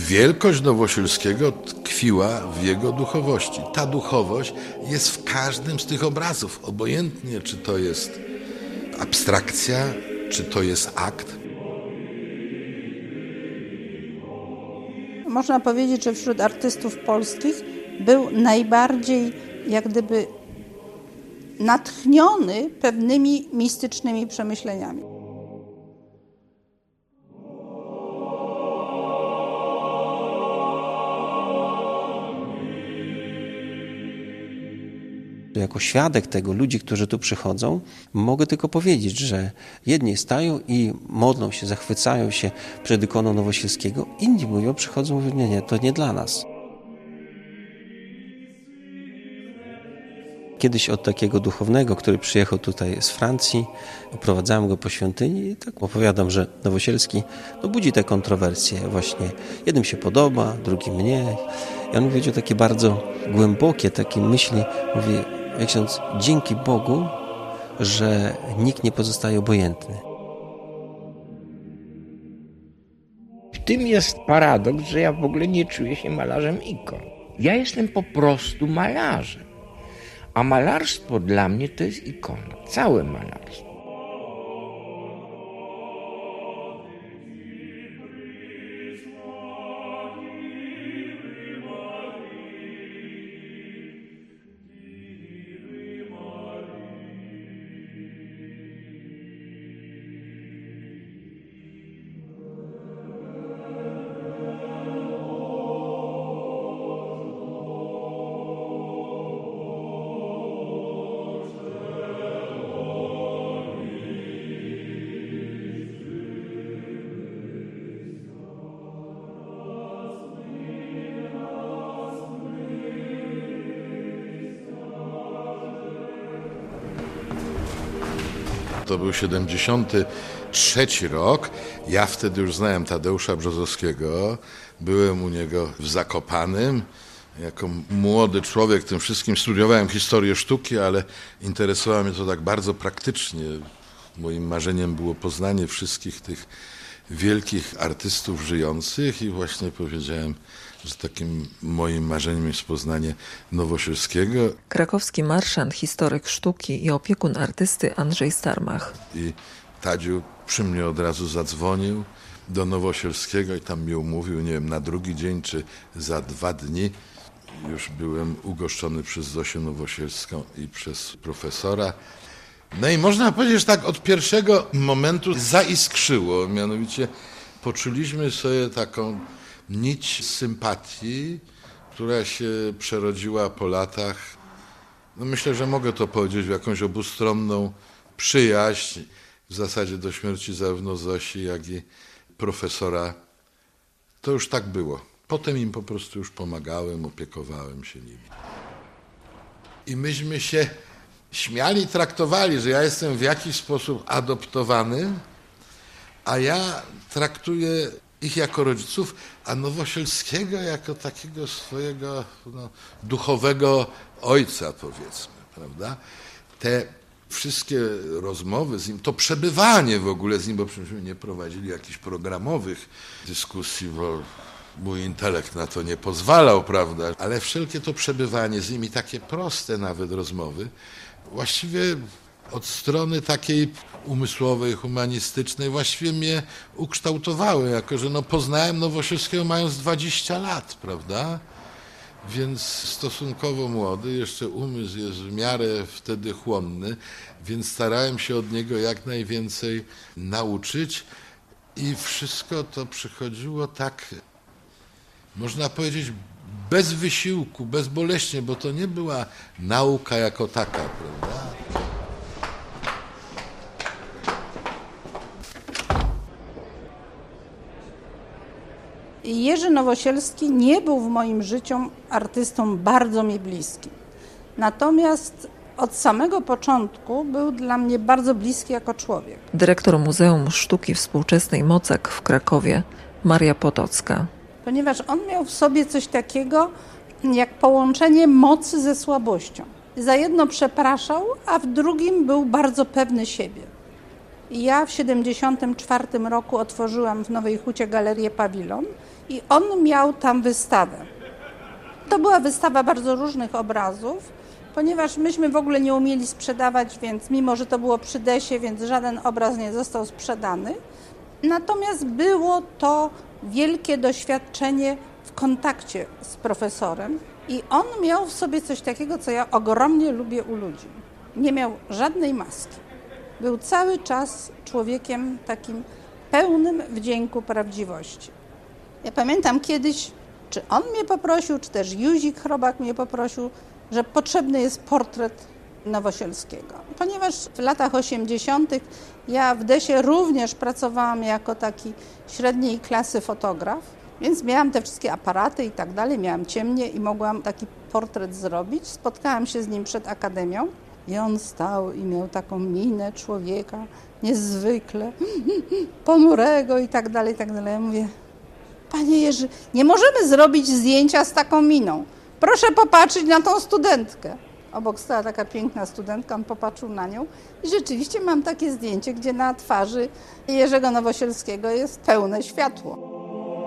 wielkość Nowosielskiego tkwiła w jego duchowości. Ta duchowość jest w każdym z tych obrazów, obojętnie czy to jest abstrakcja, czy to jest akt. Można powiedzieć, że wśród artystów polskich był najbardziej jak gdyby natchniony pewnymi mistycznymi przemyśleniami. Jako świadek tego, ludzi, którzy tu przychodzą, mogę tylko powiedzieć, że jedni stają i modlą się, zachwycają się przed ikoną Nowosielskiego, inni mówią, przychodzą, mówią, nie, to nie dla nas. Kiedyś od takiego duchownego, który przyjechał tutaj z Francji, oprowadzałem go po świątyni i tak opowiadam, że Nowosielski budzi te kontrowersje właśnie. Jednym się podoba, drugim nie. I on mówi o takie bardzo głębokie takie myśli. Mówi, jak ksiądz, dzięki Bogu, że nikt nie pozostaje obojętny. W tym jest paradoks, że ja w ogóle nie czuję się malarzem ikon. Ja jestem po prostu malarzem. A malarstwo dla mnie to jest ikona. Całe malarstwo. To był 73 rok. Ja wtedy już znałem Tadeusza Brzozowskiego. Byłem u niego w Zakopanem. Jako młody człowiek tym wszystkim studiowałem historię sztuki, ale interesowało mnie to tak bardzo praktycznie. Moim marzeniem było poznanie wszystkich tych wielkich artystów żyjących i właśnie powiedziałem, że takim moim marzeniem jest poznanie Nowosielskiego. Krakowski marszant, historyk sztuki i opiekun artysty Andrzej Starmach. I Tadziu przy mnie od razu zadzwonił do Nowosielskiego i tam mi umówił, nie wiem, na drugi dzień czy za 2 dni. Już byłem ugoszczony przez Zosię Nowosielską i przez profesora. No i można powiedzieć, że tak od pierwszego momentu zaiskrzyło, mianowicie poczuliśmy sobie taką nić sympatii, która się przerodziła po latach. No myślę, że mogę to powiedzieć w jakąś obustronną przyjaźń, w zasadzie do śmierci zarówno Zosi, jak i profesora. To już tak było. Potem im po prostu już pomagałem, opiekowałem się nimi. I myśmy się śmiali, traktowali, że ja jestem w jakiś sposób adoptowany, a ja traktuję ich jako rodziców, a Nowosielskiego jako takiego swojego duchowego ojca, powiedzmy, prawda? Te wszystkie rozmowy z nim, to przebywanie w ogóle z nim, bo przecież nie prowadzili jakichś programowych dyskusji, bo mój intelekt na to nie pozwalał, prawda? Ale wszelkie to przebywanie z nimi, takie proste nawet rozmowy, właściwie od strony takiej umysłowej, humanistycznej właściwie mnie ukształtowały, jako że poznałem Nowosielskiego mając 20 lat, prawda? Więc stosunkowo młody, jeszcze umysł jest w miarę wtedy chłonny, więc starałem się od niego jak najwięcej nauczyć i wszystko to przychodziło tak, można powiedzieć, bez wysiłku, bezboleśnie, bo to nie była nauka jako taka, prawda? Jerzy Nowosielski nie był w moim życiu artystą bardzo mi bliskim. Natomiast od samego początku był dla mnie bardzo bliski jako człowiek. Dyrektor Muzeum Sztuki Współczesnej Mocek w Krakowie, Maria Potocka. Ponieważ on miał w sobie coś takiego jak połączenie mocy ze słabością. Za jedno przepraszał, a w drugim był bardzo pewny siebie. Ja w 1974 roku otworzyłam w Nowej Hucie Galerię Pawilon i on miał tam wystawę. To była wystawa bardzo różnych obrazów, ponieważ myśmy w ogóle nie umieli sprzedawać, więc mimo, że to było przy desie, więc żaden obraz nie został sprzedany. Natomiast było to wielkie doświadczenie w kontakcie z profesorem i on miał w sobie coś takiego, co ja ogromnie lubię u ludzi. Nie miał żadnej maski. Był cały czas człowiekiem takim pełnym wdzięku prawdziwości. Ja pamiętam kiedyś, czy on mnie poprosił, czy też Józik Chrobak mnie poprosił, że potrzebny jest portret Nowosielskiego. Ponieważ w latach 80. ja w Desie również pracowałam jako taki średniej klasy fotograf, więc miałam te wszystkie aparaty i tak dalej, miałam ciemnie i mogłam taki portret zrobić. Spotkałam się z nim przed Akademią i on stał i miał taką minę człowieka niezwykle ponurego i tak dalej, i tak dalej. Ja mówię, panie Jerzy, nie możemy zrobić zdjęcia z taką miną. Proszę popatrzeć na tą studentkę. Obok stała taka piękna studentka, on popatrzył na nią i rzeczywiście mam takie zdjęcie, gdzie na twarzy Jerzego Nowosielskiego jest pełne światło.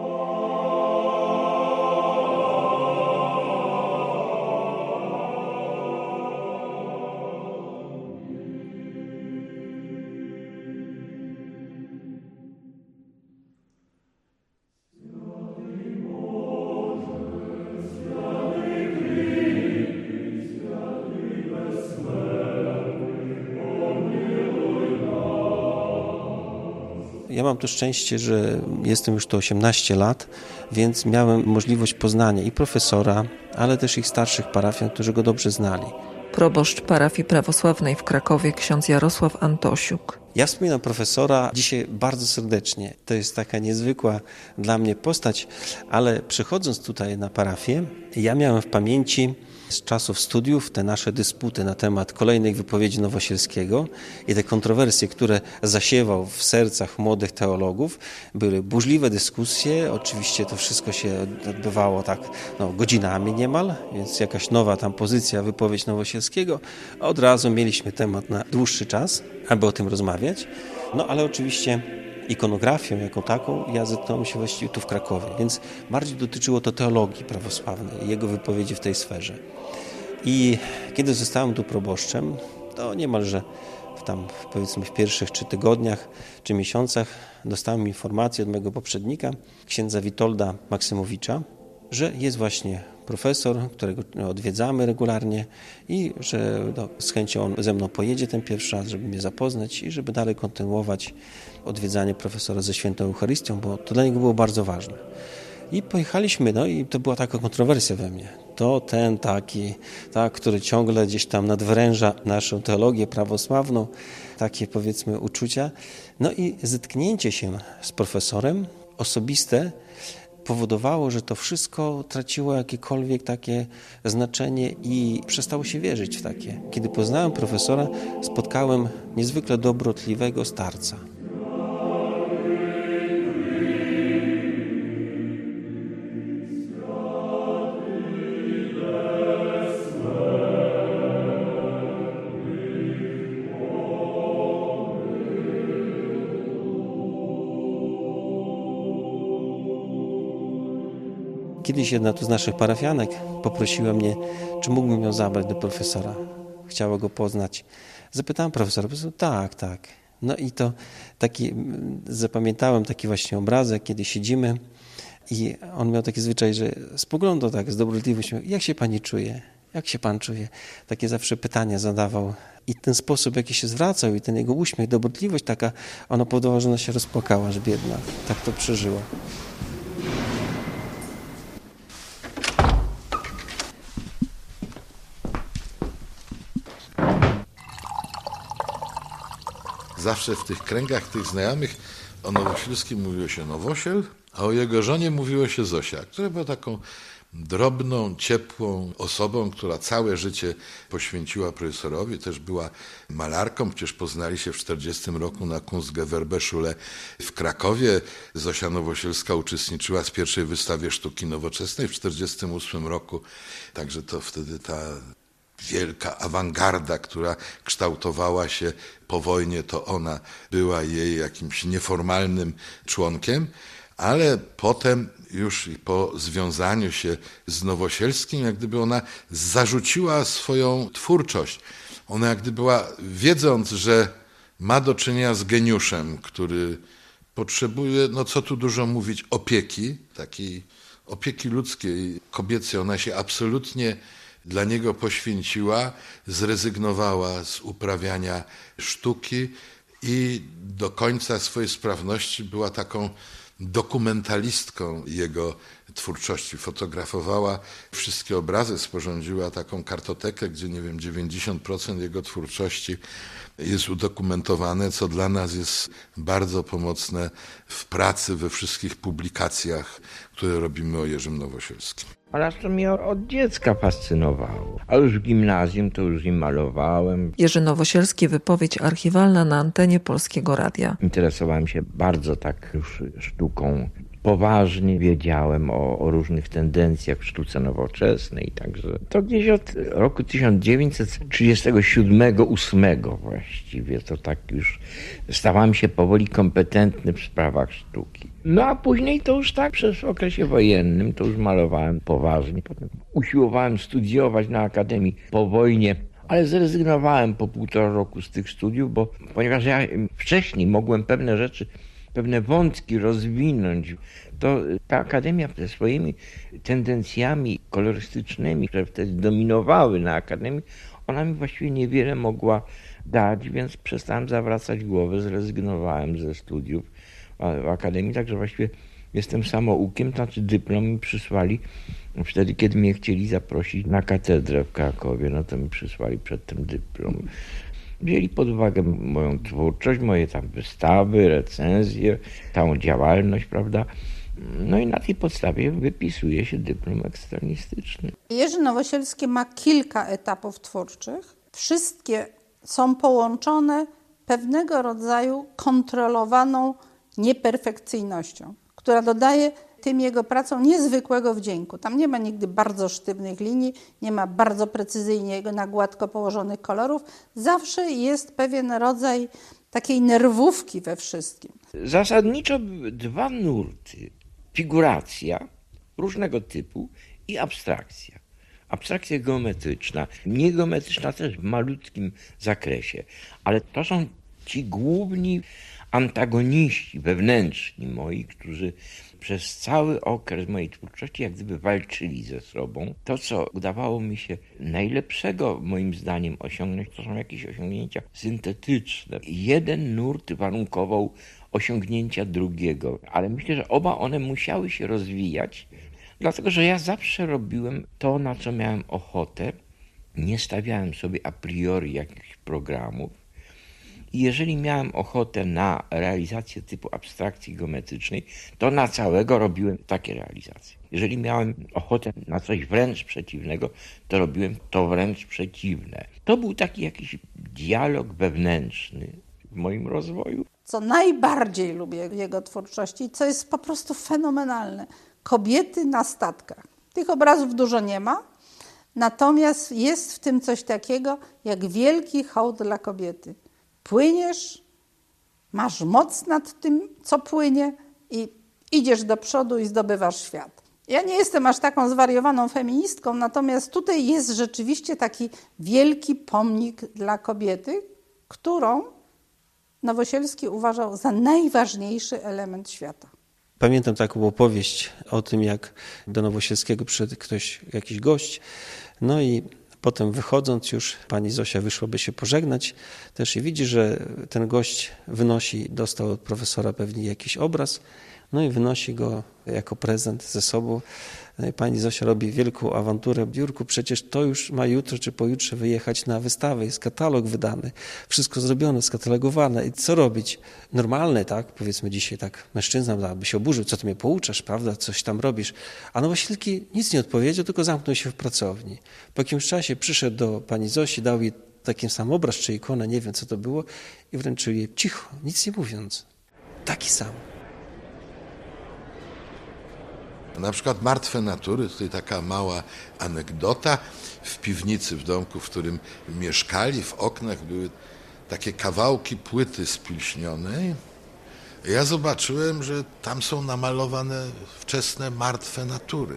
Ja mam to szczęście, że jestem już tu 18 lat, więc miałem możliwość poznania i profesora, ale też ich starszych parafian, którzy go dobrze znali. Proboszcz parafii prawosławnej w Krakowie, ksiądz Jarosław Antosiuk. Ja wspominam profesora dzisiaj bardzo serdecznie. To jest taka niezwykła dla mnie postać, ale przychodząc tutaj na parafię, ja miałem w pamięci z czasów studiów te nasze dysputy na temat kolejnych wypowiedzi Nowosielskiego i te kontrowersje, które zasiewał w sercach młodych teologów. Były burzliwe dyskusje, oczywiście to wszystko się odbywało tak godzinami niemal, więc jakaś nowa tam pozycja, wypowiedź Nowosielskiego. Od razu mieliśmy temat na dłuższy czas, aby o tym rozmawiać. Ale oczywiście ikonografią jako taką ja zetknąłem się właściwie tu w Krakowie, więc bardziej dotyczyło to teologii prawosławnej i jego wypowiedzi w tej sferze. I kiedy zostałem tu proboszczem, to niemalże w pierwszych tygodniach czy miesiącach dostałem informację od mojego poprzednika, księdza Witolda Maksymowicza, że jest właśnie profesor, którego odwiedzamy regularnie i że z chęcią on ze mną pojedzie ten pierwszy raz, żeby mnie zapoznać i żeby dalej kontynuować odwiedzanie profesora ze Świętą Eucharystią, bo to dla niego było bardzo ważne. I pojechaliśmy, i to była taka kontrowersja we mnie. To ten taki, który ciągle gdzieś tam nadwyręża naszą teologię prawosławną, takie powiedzmy uczucia. I zetknięcie się z profesorem osobiste powodowało, że to wszystko traciło jakiekolwiek takie znaczenie i przestało się wierzyć w takie. Kiedy poznałem profesora, spotkałem niezwykle dobrotliwego starca. Kiedyś jedna tu z naszych parafianek poprosiła mnie, czy mógłbym ją zabrać do profesora. Chciała go poznać. Zapytałem profesora, tak. I to zapamiętałem taki właśnie obrazek, kiedy siedzimy i on miał taki zwyczaj, że spoglądał tak z dobrotliwością, jak się pani czuje? Jak się pan czuje? Takie zawsze pytania zadawał. I ten sposób, jaki się zwracał i ten jego uśmiech, dobrotliwość taka, ona powodowała, że ona się rozpłakała, że biedna. Tak to przeżyła. Zawsze w tych kręgach tych znajomych o Nowosielskim mówiło się Nowosiel, a o jego żonie mówiło się Zosia, która była taką drobną, ciepłą osobą, która całe życie poświęciła profesorowi. Też była malarką, przecież poznali się w 1940 roku na Kunstgewerbeschule w Krakowie. Zosia Nowosielska uczestniczyła w pierwszej wystawie sztuki nowoczesnej w 1948 roku. Także to wtedy ta wielka awangarda, która kształtowała się po wojnie, to ona była jej jakimś nieformalnym członkiem, ale potem już po związaniu się z Nowosielskim, jak gdyby ona zarzuciła swoją twórczość. Ona jak gdyby była, wiedząc, że ma do czynienia z geniuszem, który potrzebuje, no co tu dużo mówić, opieki, takiej opieki ludzkiej, kobiecej. Ona się absolutnie dla niego poświęciła, zrezygnowała z uprawiania sztuki i do końca swojej sprawności była taką dokumentalistką jego twórczości. Fotografowała wszystkie obrazy, sporządziła taką kartotekę, gdzie 90% jego twórczości jest udokumentowane, co dla nas jest bardzo pomocne w pracy, we wszystkich publikacjach, które robimy o Jerzym Nowosielskim. Malarz to mnie od dziecka fascynowało. A już w gimnazjum to już im malowałem. Jerzy Nowosielski, wypowiedź archiwalna na antenie Polskiego Radia. Interesowałem się bardzo tak już sztuką. Poważnie wiedziałem o różnych tendencjach w sztuce nowoczesnej. Także to gdzieś od roku 1937-8 właściwie. To tak już stawałem się powoli kompetentny w sprawach sztuki. No a później to już tak przez okresie wojennym to już malowałem poważnie. Potem usiłowałem studiować na Akademii po wojnie, ale zrezygnowałem po 1,5 roku z tych studiów, ponieważ ja wcześniej mogłem pewne rzeczy, pewne wątki rozwinąć. To ta akademia ze swoimi tendencjami kolorystycznymi, które wtedy dominowały na akademii, ona mi właściwie niewiele mogła dać, więc przestałem zawracać głowę, zrezygnowałem ze studiów w akademii, także właściwie jestem samoukiem, to znaczy dyplom mi przysłali wtedy, kiedy mnie chcieli zaprosić na katedrę w Krakowie, no to mi przysłali przedtem dyplom. Wzięli pod uwagę moją twórczość, moje tam wystawy, recenzje, całą działalność, prawda? No i na tej podstawie wypisuje się dyplom eksternistyczny. Jerzy Nowosielski ma kilka etapów twórczych. Wszystkie są połączone pewnego rodzaju kontrolowaną nieperfekcyjnością, która dodaje tym jego pracom niezwykłego wdzięku. Tam nie ma nigdy bardzo sztywnych linii, nie ma bardzo precyzyjnie na gładko położonych kolorów. Zawsze jest pewien rodzaj takiej nerwówki we wszystkim. Zasadniczo dwa nurty. Figuracja różnego typu i abstrakcja. Abstrakcja geometryczna, niegeometryczna też w malutkim zakresie, ale to są ci główni antagoniści wewnętrzni moi, którzy przez cały okres mojej twórczości jak gdyby walczyli ze sobą. To, co udawało mi się najlepszego moim zdaniem osiągnąć, to są jakieś osiągnięcia syntetyczne. Jeden nurt warunkował osiągnięcia drugiego, ale myślę, że oba one musiały się rozwijać, dlatego że ja zawsze robiłem to, na co miałem ochotę. Nie stawiałem sobie a priori jakichś programów. I jeżeli miałem ochotę na realizację typu abstrakcji geometrycznej, to na całego robiłem takie realizacje. Jeżeli miałem ochotę na coś wręcz przeciwnego, to robiłem to wręcz przeciwne. To był taki jakiś dialog wewnętrzny w moim rozwoju. Co najbardziej lubię w jego twórczości, co jest po prostu fenomenalne. Kobiety na statkach. Tych obrazów dużo nie ma, natomiast jest w tym coś takiego jak wielki hołd dla kobiety. Płyniesz, masz moc nad tym, co płynie i idziesz do przodu i zdobywasz świat. Ja nie jestem aż taką zwariowaną feministką, natomiast tutaj jest rzeczywiście taki wielki pomnik dla kobiety, którą Nowosielski uważał za najważniejszy element świata. Pamiętam taką opowieść o tym, jak do Nowosielskiego przyszedł jakiś gość, no i potem wychodząc już pani Zosia wyszłaby się pożegnać też i widzi, że ten gość dostał od profesora pewnie jakiś obraz, no i wynosi go jako prezent ze sobą. No i pani Zosia robi wielką awanturę. Jurku, przecież to już ma jutro czy pojutrze wyjechać na wystawę. Jest katalog wydany, wszystko zrobione, skatalogowane. I co robić? Normalne, tak? Powiedzmy dzisiaj tak, mężczyzna by się oburzył. Co ty mnie pouczasz, prawda? Coś tam robisz. A Nowosielski nic nie odpowiedział, tylko zamknął się w pracowni. Po jakimś czasie przyszedł do pani Zosi, dał jej taki sam obraz czy ikonę, nie wiem co to było i wręczył jej cicho, nic nie mówiąc. Taki sam. Na przykład Martwe natury, tutaj taka mała anegdota. W piwnicy, w domku, w którym mieszkali, w oknach były takie kawałki płyty spilśnionej. Ja zobaczyłem, że tam są namalowane wczesne martwe natury.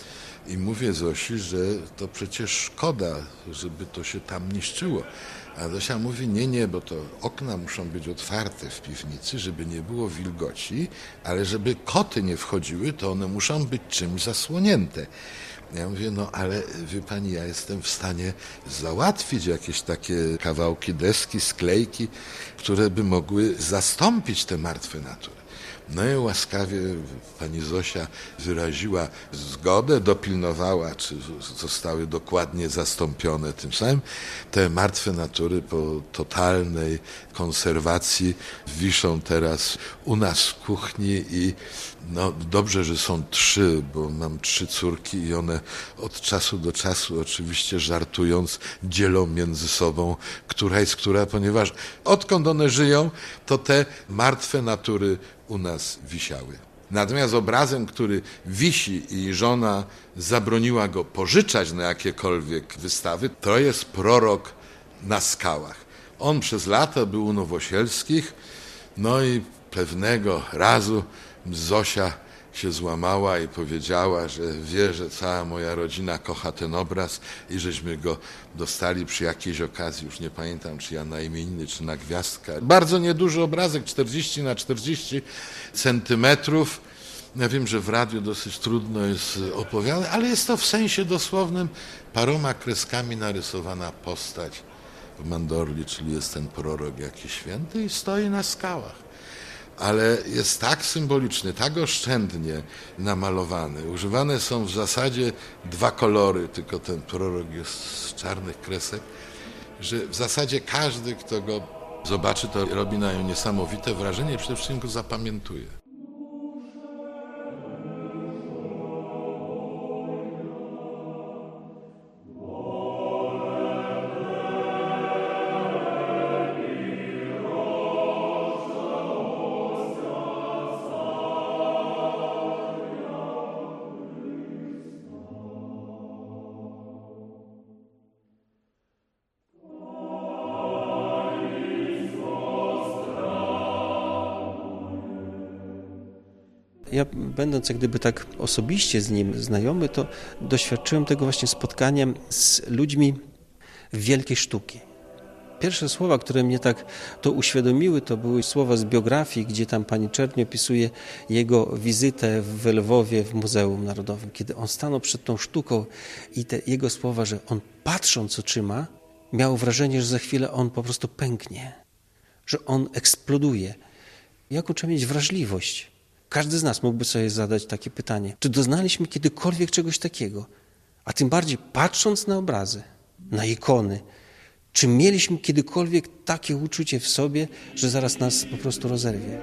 I mówię Zosi, że to przecież szkoda, żeby to się tam niszczyło. A Zosia mówi, nie, bo to okna muszą być otwarte w piwnicy, żeby nie było wilgoci, ale żeby koty nie wchodziły, to one muszą być czymś zasłonięte. Ja mówię, ale wie pani, ja jestem w stanie załatwić jakieś takie kawałki deski, sklejki, które by mogły zastąpić te martwe natury. No i łaskawie pani Zosia wyraziła zgodę, dopilnowała, czy zostały dokładnie zastąpione tym samym. Te martwe natury po totalnej konserwacji wiszą teraz u nas w kuchni i dobrze, że są 3, bo mam 3 córki i one od czasu do czasu, oczywiście żartując, dzielą między sobą, która jest która, ponieważ odkąd one żyją, to te martwe natury u nas wisiały. Natomiast obrazem, który wisi i żona zabroniła go pożyczać na jakiekolwiek wystawy, to jest Prorok na skałach. On przez lata był u Nowosielskich, i pewnego razu Zosia się złamała i powiedziała, że wie, że cała moja rodzina kocha ten obraz i żeśmy go dostali przy jakiejś okazji, już nie pamiętam, czy ja na imieniny, czy na gwiazdkę. Bardzo nieduży obrazek, 40 na 40 centymetrów. Ja wiem, że w radiu dosyć trudno jest opowiadać, ale jest to w sensie dosłownym paroma kreskami narysowana postać w mandorli, czyli jest ten prorok jakiś święty i stoi na skałach. Ale jest tak symboliczny, tak oszczędnie namalowany. Używane są w zasadzie 2 kolory, tylko ten prorok jest z czarnych kresek, że w zasadzie każdy, kto go zobaczy, to robi na nią niesamowite wrażenie i przede wszystkim go zapamiętuje. Ja, będąc jak gdyby tak osobiście z nim znajomy, to doświadczyłem tego właśnie spotkania z ludźmi wielkiej sztuki. Pierwsze słowa, które mnie tak to uświadomiły, to były słowa z biografii, gdzie tam pani Czerń opisuje jego wizytę w Lwowie w Muzeum Narodowym, kiedy on stanął przed tą sztuką i te jego słowa, że on patrząc oczyma, miał wrażenie, że za chwilę on po prostu pęknie, że on eksploduje. Jaką trzeba mieć wrażliwość? Każdy z nas mógłby sobie zadać takie pytanie. Czy doznaliśmy kiedykolwiek czegoś takiego? A tym bardziej patrząc na obrazy, na ikony, czy mieliśmy kiedykolwiek takie uczucie w sobie, że zaraz nas po prostu rozerwie?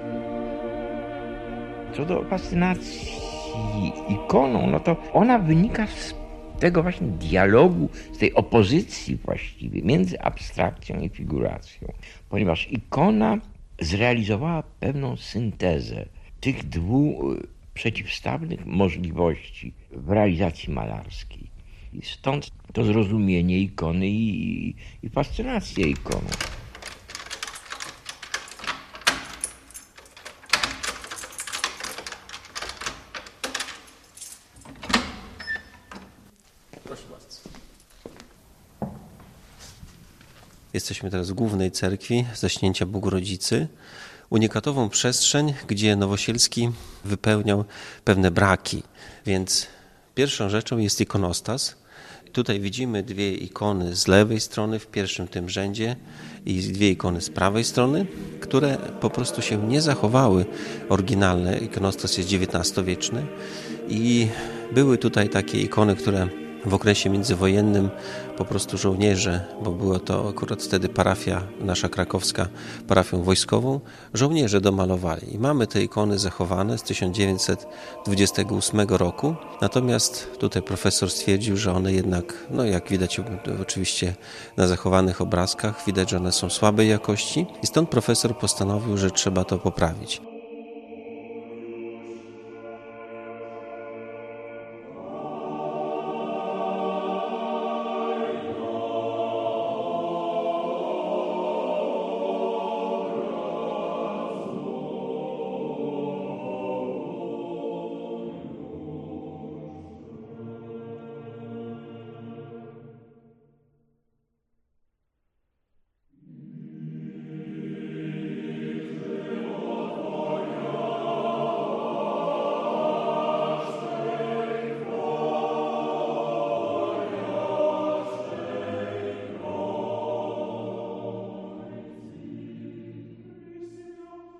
Co do fascynacji ikoną, to ona wynika z tego właśnie dialogu, z tej opozycji właściwie między abstrakcją i figuracją. Ponieważ ikona zrealizowała pewną syntezę tych 2 przeciwstawnych możliwości w realizacji malarskiej. I stąd to zrozumienie ikony i fascynację ikoną. Proszę bardzo. Jesteśmy teraz w głównej cerkwi Zaśnięcia Bogorodzicy. Unikatową przestrzeń, gdzie Nowosielski wypełniał pewne braki. Więc pierwszą rzeczą jest ikonostas. Tutaj widzimy 2 ikony z lewej strony w pierwszym tym rzędzie i 2 ikony z prawej strony, które po prostu się nie zachowały oryginalne. Ikonostas jest XIX-wieczny i były tutaj takie ikony, które w okresie międzywojennym po prostu żołnierze, bo była to akurat wtedy parafia nasza krakowska, parafią wojskową, żołnierze domalowali. I mamy te ikony zachowane z 1928 roku. Natomiast tutaj profesor stwierdził, że one jednak, jak widać oczywiście na zachowanych obrazkach, widać, że one są słabej jakości. I stąd profesor postanowił, że trzeba to poprawić.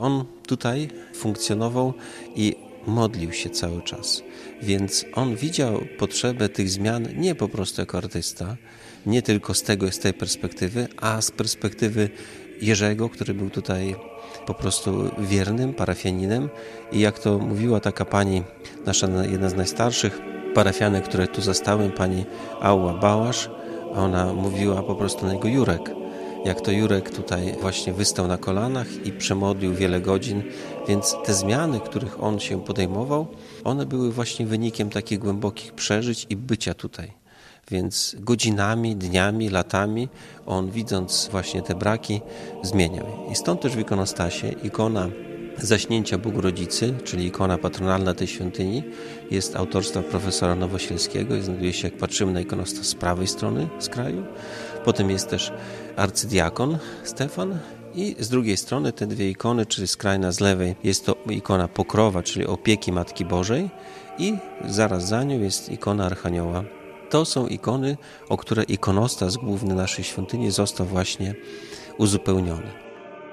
On tutaj funkcjonował i modlił się cały czas. Więc on widział potrzebę tych zmian nie po prostu jako artysta, nie tylko z tej perspektywy, a z perspektywy Jerzego, który był tutaj po prostu wiernym parafianinem i jak to mówiła taka pani, nasza jedna z najstarszych parafianek, które tu zastałem, pani Ała Bałasz, ona mówiła po prostu na niego Jurek. Jak to Jurek tutaj właśnie wystał na kolanach i przemodlił wiele godzin, więc te zmiany, których on się podejmował, one były właśnie wynikiem takich głębokich przeżyć i bycia tutaj. Więc godzinami, dniami, latami on, widząc właśnie te braki, zmieniał. I stąd też w ikonostasie ikona Zaśnięcia Bóg-Rodzicy, czyli ikona patronalna tej świątyni, jest autorstwa profesora Nowosielskiego i znajduje się, jak patrzymy na ikonostas, z prawej strony z kraju. Potem jest też arcydiakon Stefan i z drugiej strony te dwie ikony, czyli skrajna z lewej, jest to ikona Pokrowa, czyli opieki Matki Bożej i zaraz za nią jest ikona Archanioła. To są ikony, o które ikonostas główny naszej świątyni został właśnie uzupełniony.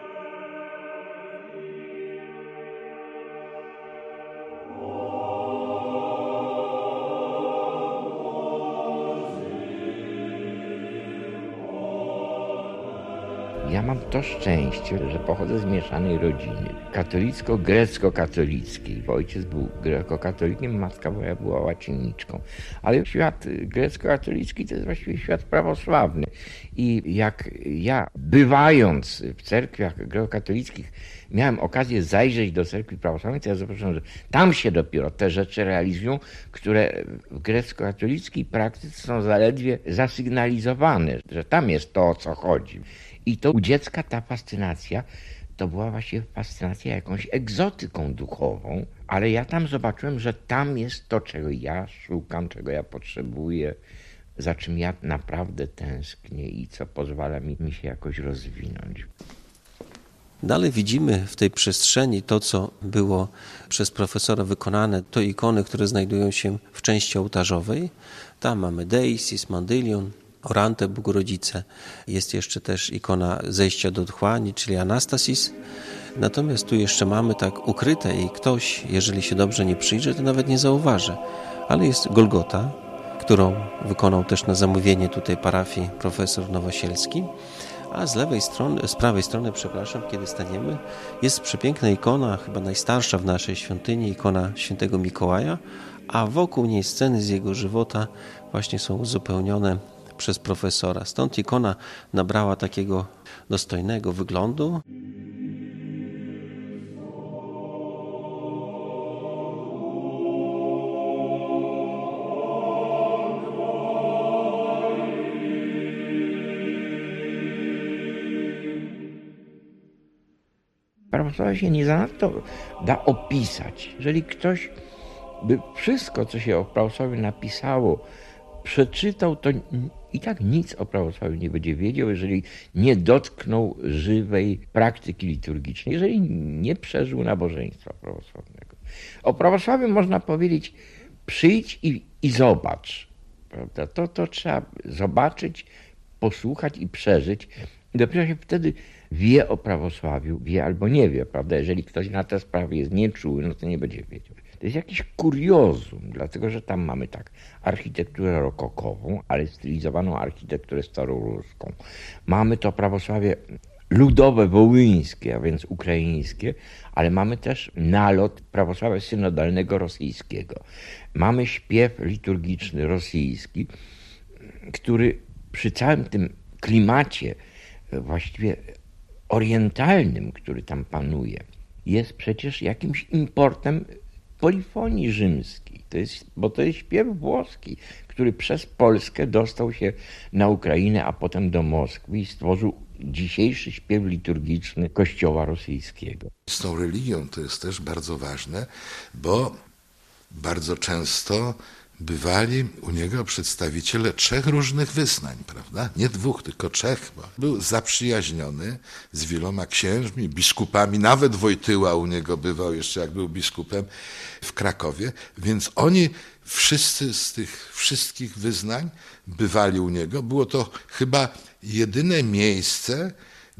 Ja mam to szczęście, że pochodzę z mieszanej rodziny, katolicko-grecko-katolickiej. Ojciec był grekokatolikiem, matka moja była łacinniczką. Ale świat grecko-katolicki to jest właściwie świat prawosławny. I jak ja, bywając w cerkwiach grekokatolickich, miałem okazję zajrzeć do cerkwi prawosławnej, to ja zobaczyłem, że tam się dopiero te rzeczy realizują, które w grecko-katolickiej praktyce są zaledwie zasygnalizowane, że tam jest to, o co chodzi. I to u dziecka ta fascynacja to była właściwie fascynacja jakąś egzotyką duchową, ale ja tam zobaczyłem, że tam jest to, czego ja szukam, czego ja potrzebuję, za czym ja naprawdę tęsknię i co pozwala mi się jakoś rozwinąć. Dalej widzimy w tej przestrzeni to, co było przez profesora wykonane, to ikony, które znajdują się w części ołtarzowej. Tam mamy Deisis, Mandylion, Orante Bóg-Rodzice. Jest jeszcze też ikona zejścia do otchłani, czyli Anastasis. Natomiast tu jeszcze mamy tak ukryte i ktoś, jeżeli się dobrze nie przyjrzy, to nawet nie zauważy. Ale jest Golgota, którą wykonał też na zamówienie tutaj parafii profesor Nowosielski. A z prawej strony, kiedy staniemy, jest przepiękna ikona, chyba najstarsza w naszej świątyni, ikona świętego Mikołaja, a wokół niej sceny z jego żywota właśnie są uzupełnione przez profesora. Stąd ikona nabrała takiego dostojnego wyglądu. Prawosławie się nie zanadto da opisać. Jeżeli ktoś by wszystko, co się o prawosławiu napisało, przeczytał, to i tak nic o prawosławiu nie będzie wiedział, jeżeli nie dotknął żywej praktyki liturgicznej, jeżeli nie przeżył nabożeństwa prawosławnego. O prawosławiu można powiedzieć: przyjdź i zobacz. Prawda? To trzeba zobaczyć, posłuchać i przeżyć. I dopiero się wtedy wie o prawosławiu, wie albo nie wie, prawda? Jeżeli ktoś na tę sprawę jest nieczuły, no to nie będzie wiedział. To jest jakiś kuriozum, dlatego że tam mamy tak architekturę rokokową, ale stylizowaną architekturę staroruską. Mamy to prawosławie ludowe, wołyńskie, a więc ukraińskie, ale mamy też nalot prawosławia synodalnego rosyjskiego. Mamy śpiew liturgiczny rosyjski, który przy całym tym klimacie właściwie orientalnym, który tam panuje, jest przecież jakimś importem polifonii rzymskiej. Bo to jest śpiew włoski, który przez Polskę dostał się na Ukrainę, a potem do Moskwy i stworzył dzisiejszy śpiew liturgiczny Kościoła rosyjskiego. Z tą religią to jest też bardzo ważne, bo bardzo często bywali u niego przedstawiciele 3 różnych wyznań, prawda? Nie 2, tylko 3. Bo był zaprzyjaźniony z wieloma księżmi, biskupami, nawet Wojtyła u niego bywał jeszcze, jak był biskupem w Krakowie, więc oni wszyscy z tych wszystkich wyznań bywali u niego. Było to chyba jedyne miejsce,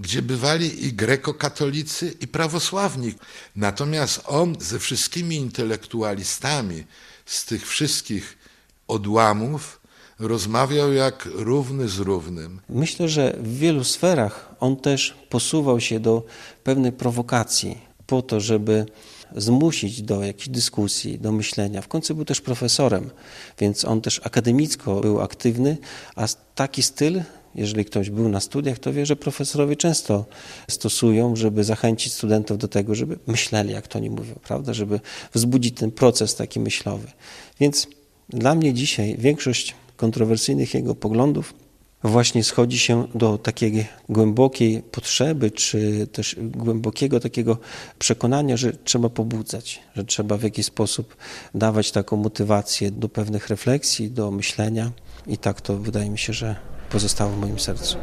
gdzie bywali i grekokatolicy, i prawosławni. Natomiast on ze wszystkimi intelektualistami z tych wszystkich odłamów rozmawiał jak równy z równym. Myślę, że w wielu sferach on też posuwał się do pewnej prowokacji po to, żeby zmusić do jakiejś dyskusji, do myślenia. W końcu był też profesorem, więc on też akademicko był aktywny, a taki styl, jeżeli ktoś był na studiach, to wie, że profesorowie często stosują, żeby zachęcić studentów do tego, żeby myśleli, jak to oni mówią, prawda, żeby wzbudzić ten proces taki myślowy. Więc dla mnie dzisiaj większość kontrowersyjnych jego poglądów właśnie schodzi się do takiej głębokiej potrzeby, czy też głębokiego takiego przekonania, że trzeba pobudzać, że trzeba w jakiś sposób dawać taką motywację do pewnych refleksji, do myślenia i tak to wydaje mi się, że pozostało w moim sercu.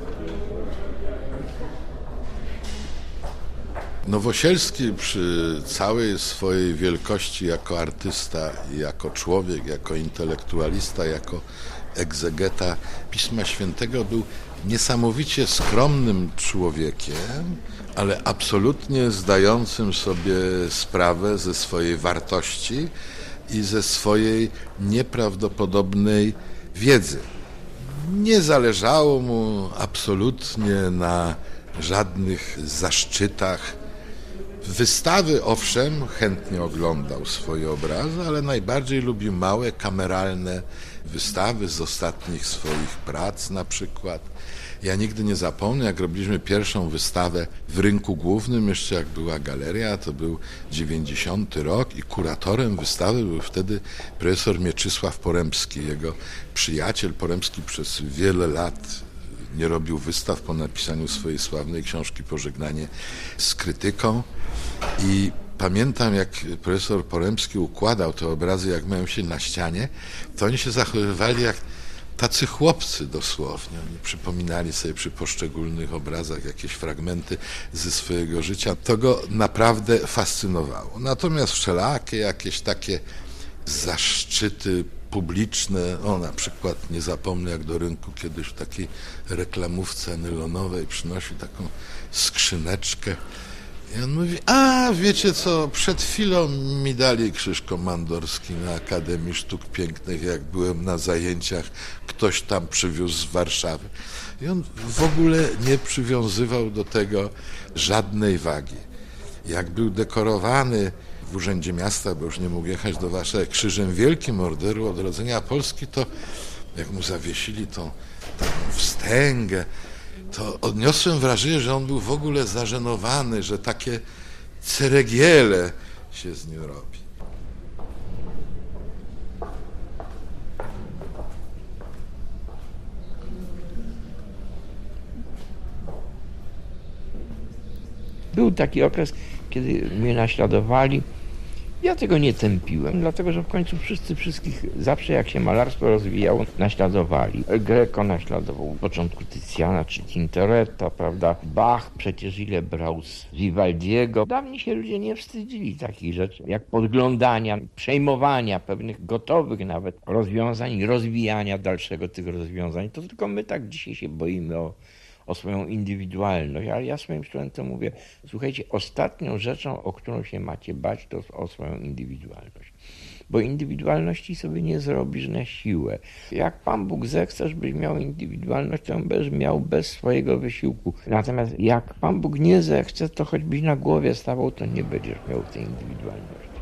Nowosielski przy całej swojej wielkości jako artysta, jako człowiek, jako intelektualista, jako egzegeta Pisma Świętego był niesamowicie skromnym człowiekiem, ale absolutnie zdającym sobie sprawę ze swojej wartości i ze swojej nieprawdopodobnej wiedzy. Nie zależało mu absolutnie na żadnych zaszczytach. Wystawy, owszem, chętnie oglądał swoje obrazy, ale najbardziej lubił małe, kameralne wystawy z ostatnich swoich prac na przykład. Ja nigdy nie zapomnę, jak robiliśmy pierwszą wystawę w Rynku Głównym, jeszcze jak była galeria, to był 90 rok i kuratorem wystawy był wtedy profesor Mieczysław Poremski. Jego przyjaciel Poremski przez wiele lat nie robił wystaw po napisaniu swojej sławnej książki Pożegnanie z krytyką. I pamiętam, jak profesor Poremski układał te obrazy, jak mają się na ścianie, to oni się zachowywali jak tacy chłopcy dosłownie. Oni przypominali sobie przy poszczególnych obrazach jakieś fragmenty ze swojego życia. To go naprawdę fascynowało. Natomiast wszelakie jakieś takie zaszczyty publiczne, na przykład nie zapomnę, jak do rynku kiedyś w takiej reklamówce nylonowej przynosił taką skrzyneczkę i on mówi, wiecie co, przed chwilą mi dali krzyż komandorski na Akademii Sztuk Pięknych, jak byłem na zajęciach, ktoś tam przywiózł z Warszawy. I on w ogóle nie przywiązywał do tego żadnej wagi. Jak był dekorowany w Urzędzie Miasta, bo już nie mógł jechać do Warszawy, Krzyżem Wielkim Orderu Odrodzenia Polski, to jak mu zawiesili tą taką wstęgę, to odniosłem wrażenie, że on był w ogóle zażenowany, że takie ceregiele się z nim robi. Był taki okres, kiedy mnie naśladowali. Ja tego nie tępiłem, dlatego że w końcu wszyscy wszystkich, zawsze jak się malarstwo rozwijało, naśladowali. Greco naśladował w początku Tycjana czy Tintoretta, prawda? Bach przecież ile brał z Vivaldiego. Dawniej się ludzie nie wstydzili takich rzeczy, jak podglądania, przejmowania pewnych gotowych nawet rozwiązań i rozwijania dalszego tych rozwiązań. To tylko my tak dzisiaj się boimy o swoją indywidualność, ale ja swoim studentom mówię, słuchajcie, ostatnią rzeczą, o którą się macie bać, to o swoją indywidualność. Bo indywidualności sobie nie zrobisz na siłę. Jak Pan Bóg zechce, żebyś miał indywidualność, to ją będziesz miał bez swojego wysiłku. Natomiast jak Pan Bóg nie zechce, to choćbyś na głowie stawał, to nie będziesz miał tej indywidualności.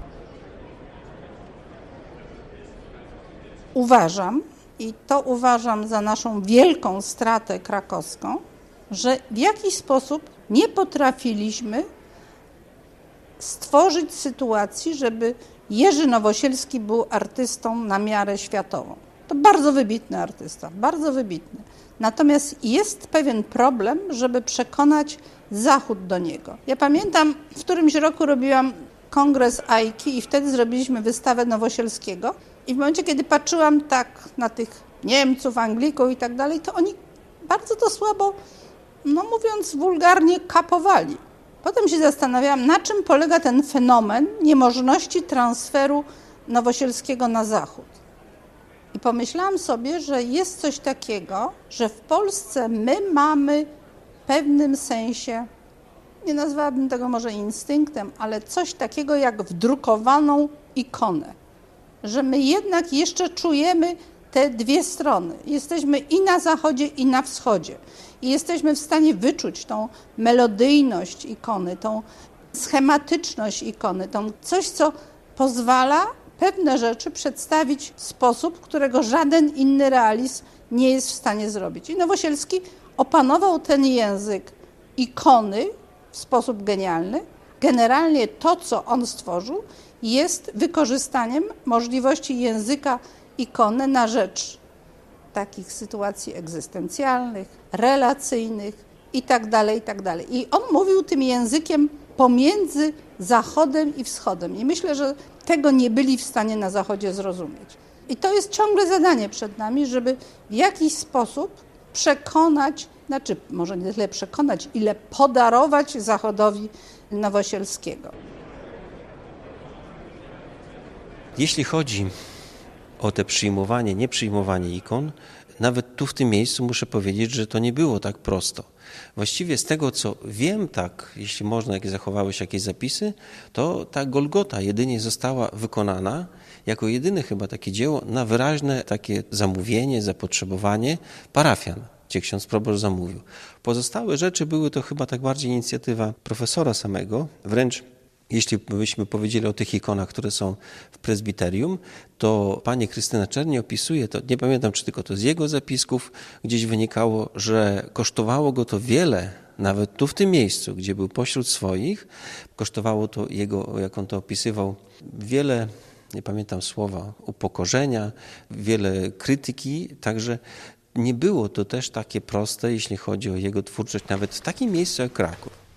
Uważam, i to uważam za naszą wielką stratę krakowską, że w jakiś sposób nie potrafiliśmy stworzyć sytuacji, żeby Jerzy Nowosielski był artystą na miarę światową. To bardzo wybitny artysta, bardzo wybitny. Natomiast jest pewien problem, żeby przekonać Zachód do niego. Ja pamiętam, w którymś roku robiłam kongres AIKI i wtedy zrobiliśmy wystawę Nowosielskiego i w momencie, kiedy patrzyłam tak na tych Niemców, Anglików i tak dalej, to oni bardzo to słabo, mówiąc wulgarnie, kapowali. Potem się zastanawiałam, na czym polega ten fenomen niemożności transferu Nowosielskiego na Zachód. I pomyślałam sobie, że jest coś takiego, że w Polsce my mamy pewnym sensie, nie nazwałabym tego może instynktem, ale coś takiego jak wdrukowaną ikonę. Że my jednak jeszcze czujemy te dwie strony. Jesteśmy i na zachodzie, i na wschodzie. I jesteśmy w stanie wyczuć tą melodyjność ikony, tą schematyczność ikony, tą coś, co pozwala pewne rzeczy przedstawić w sposób, którego żaden inny realizm nie jest w stanie zrobić. I Nowosielski opanował ten język ikony w sposób genialny. Generalnie to, co on stworzył, jest wykorzystaniem możliwości języka ikony na rzecz takich sytuacji egzystencjalnych, relacyjnych itd., itd. I on mówił tym językiem pomiędzy Zachodem i Wschodem. I myślę, że tego nie byli w stanie na Zachodzie zrozumieć. I to jest ciągle zadanie przed nami, żeby w jakiś sposób przekonać, znaczy może nie tyle przekonać, ile podarować Zachodowi Nowosielskiego. Jeśli chodzi o te przyjmowanie, nieprzyjmowanie ikon, nawet tu w tym miejscu muszę powiedzieć, że to nie było tak prosto. Właściwie z tego, co wiem, tak, jeśli można, jak zachowały się jakieś zapisy, to ta Golgota jedynie została wykonana jako jedyne chyba takie dzieło na wyraźne takie zamówienie, zapotrzebowanie parafian, gdzie ksiądz proboszcz zamówił. Pozostałe rzeczy były to chyba tak bardziej inicjatywa profesora samego, wręcz jeśli byśmy powiedzieli o tych ikonach, które są w prezbiterium, to pani Krystyna Czerni opisuje to, nie pamiętam czy tylko to z jego zapisków, gdzieś wynikało, że kosztowało go to wiele, nawet tu w tym miejscu, gdzie był pośród swoich, kosztowało to jego, jak on to opisywał, wiele, nie pamiętam słowa, upokorzenia, wiele krytyki, także nie było to też takie proste, jeśli chodzi o jego twórczość, nawet w takim miejscu jak Kraków.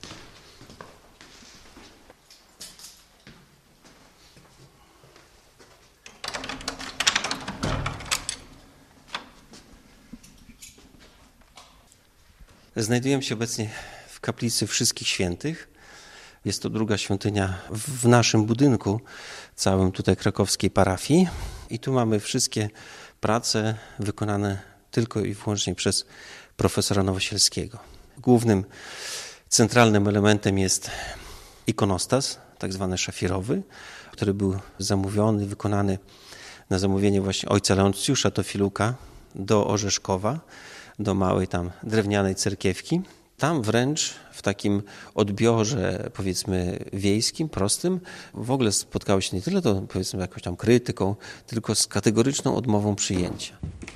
Znajdujemy się obecnie w kaplicy Wszystkich Świętych. Jest to druga świątynia w naszym budynku, całym tutaj krakowskiej parafii. I tu mamy wszystkie prace wykonane tylko i wyłącznie przez profesora Nowosielskiego. Głównym, centralnym elementem jest ikonostas, tak zwany szafirowy, który był zamówiony, wykonany na zamówienie właśnie ojca Leoncjusza Tofiluka do Orzeszkowa, do małej tam drewnianej cerkiewki. Tam wręcz w takim odbiorze, powiedzmy, wiejskim, prostym, w ogóle spotkało się nie tyle to, powiedzmy, jakąś tam krytyką, tylko z kategoryczną odmową przyjęcia.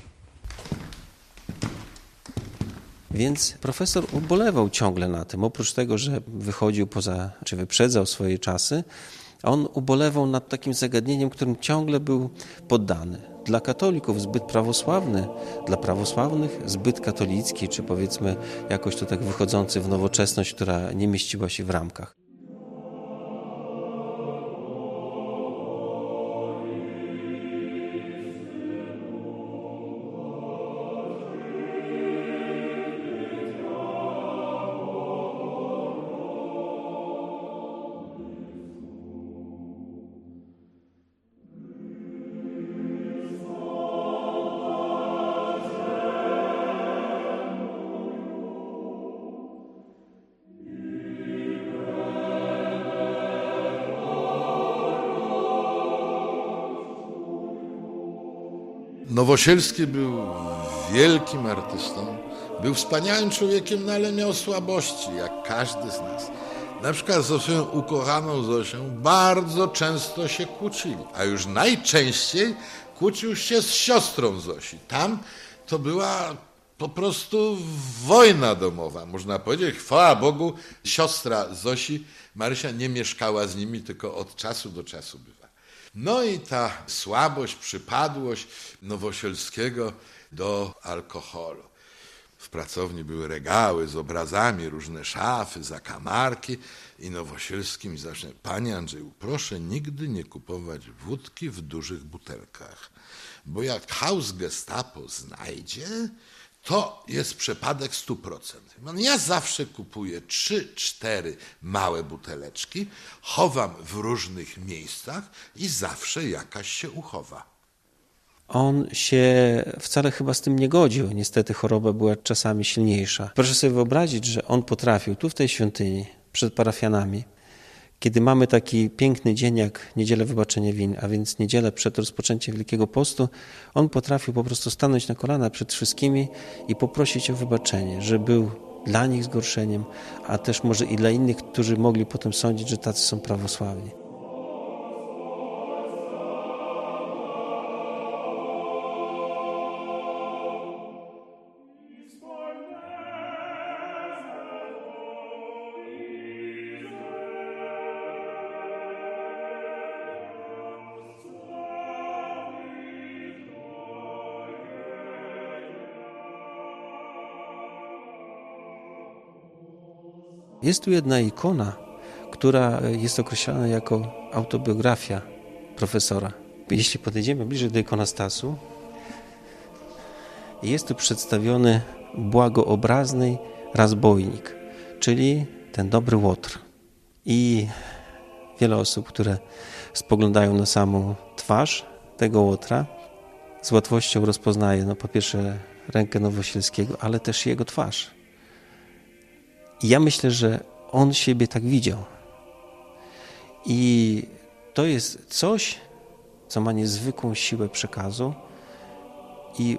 Więc profesor ubolewał ciągle na tym, oprócz tego, że wychodził poza, czy wyprzedzał swoje czasy, on ubolewał nad takim zagadnieniem, którym ciągle był poddany. Dla katolików zbyt prawosławny, dla prawosławnych zbyt katolicki, czy powiedzmy jakoś to tak wychodzący w nowoczesność, która nie mieściła się w ramkach. Nowosielski był wielkim artystą, był wspaniałym człowiekiem, no ale miał słabości, jak każdy z nas. Na przykład ze swoją ukochaną Zosią bardzo często się kłócili, a już najczęściej kłócił się z siostrą Zosi. Tam to była po prostu wojna domowa, można powiedzieć. Chwała Bogu, siostra Zosi, Marysia, nie mieszkała z nimi, tylko od czasu do czasu bywa. No i ta słabość, przypadłość Nowosielskiego do alkoholu. W pracowni były regały z obrazami, różne szafy, zakamarki i Nowosielski mi zacznie: Panie Andrzeju, proszę nigdy nie kupować wódki w dużych butelkach, bo jak Hausgestapo znajdzie, to jest przepadek 100%. Ja zawsze kupuję 3-4 małe buteleczki, chowam w różnych miejscach i zawsze jakaś się uchowa. On się wcale chyba z tym nie godził. Niestety choroba była czasami silniejsza. Proszę sobie wyobrazić, że on potrafił tu w tej świątyni, przed parafianami, kiedy mamy taki piękny dzień jak Niedzielę Wybaczenia Win, a więc niedzielę przed rozpoczęciem Wielkiego Postu, on potrafił po prostu stanąć na kolana przed wszystkimi i poprosić o wybaczenie, że był dla nich zgorszeniem, a też może i dla innych, którzy mogli potem sądzić, że tacy są prawosławni. Jest tu jedna ikona, która jest określana jako autobiografia profesora. Jeśli podejdziemy bliżej do ikonostasu, jest tu przedstawiony błagoobrazny razbojnik, czyli ten dobry łotr. I wiele osób, które spoglądają na samą twarz tego łotra, z łatwością rozpoznaje, po pierwsze rękę Nowosielskiego, ale też jego twarz. I ja myślę, że on siebie tak widział. I to jest coś, co ma niezwykłą siłę przekazu i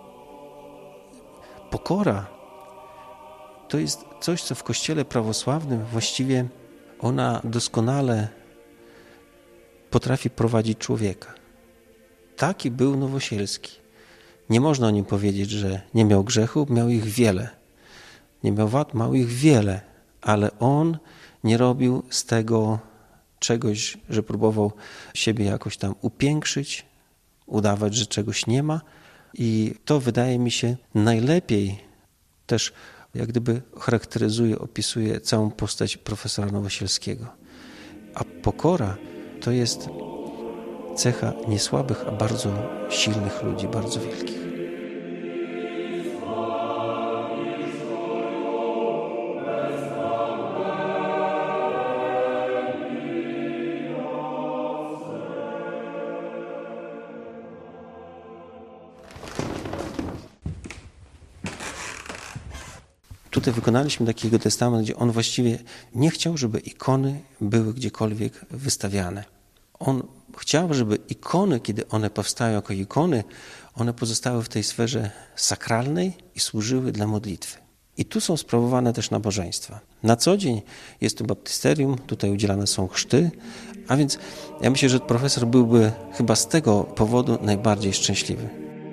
pokora to jest coś, co w Kościele prawosławnym właściwie ona doskonale potrafi prowadzić człowieka. Taki był Nowosielski. Nie można o nim powiedzieć, że nie miał grzechu, miał ich wiele. Nie miał wad, miał ich wiele, ale on nie robił z tego czegoś, że próbował siebie jakoś tam upiększyć, udawać, że czegoś nie ma. I to wydaje mi się najlepiej też jak gdyby charakteryzuje, opisuje całą postać profesora Nowosielskiego. A pokora to jest cecha niesłabych, a bardzo silnych ludzi, bardzo wielkich. Tutaj wykonaliśmy takiego testament, gdzie on właściwie nie chciał, żeby ikony były gdziekolwiek wystawiane. On chciał, żeby ikony, kiedy one powstają jako ikony, one pozostały w tej sferze sakralnej i służyły dla modlitwy. I tu są sprawowane też nabożeństwa. Na co dzień jest tu baptysterium, tutaj udzielane są chrzty, a więc ja myślę, że profesor byłby chyba z tego powodu najbardziej szczęśliwy.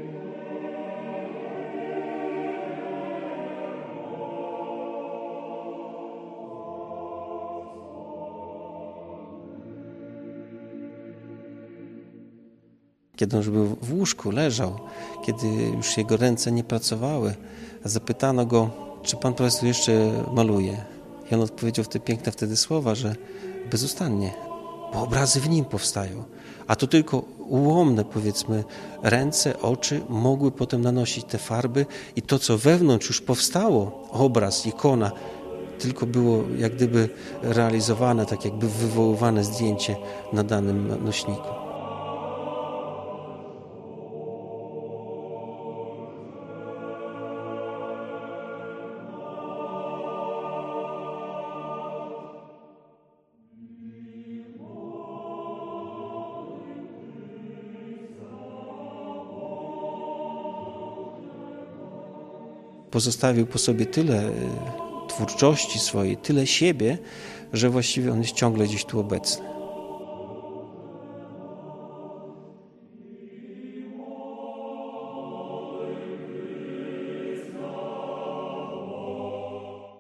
Kiedy on już był w łóżku, leżał, kiedy już jego ręce nie pracowały, zapytano go, czy pan profesor jeszcze maluje. I on odpowiedział w te piękne wtedy słowa, że bezustannie, bo obrazy w nim powstają. A to tylko ułomne, powiedzmy, ręce, oczy mogły potem nanosić te farby i to, co wewnątrz już powstało, obraz, ikona, tylko było jak gdyby realizowane, tak jakby wywoływane zdjęcie na danym nośniku. Pozostawił po sobie tyle twórczości swojej, tyle siebie, że właściwie on jest ciągle gdzieś tu obecny.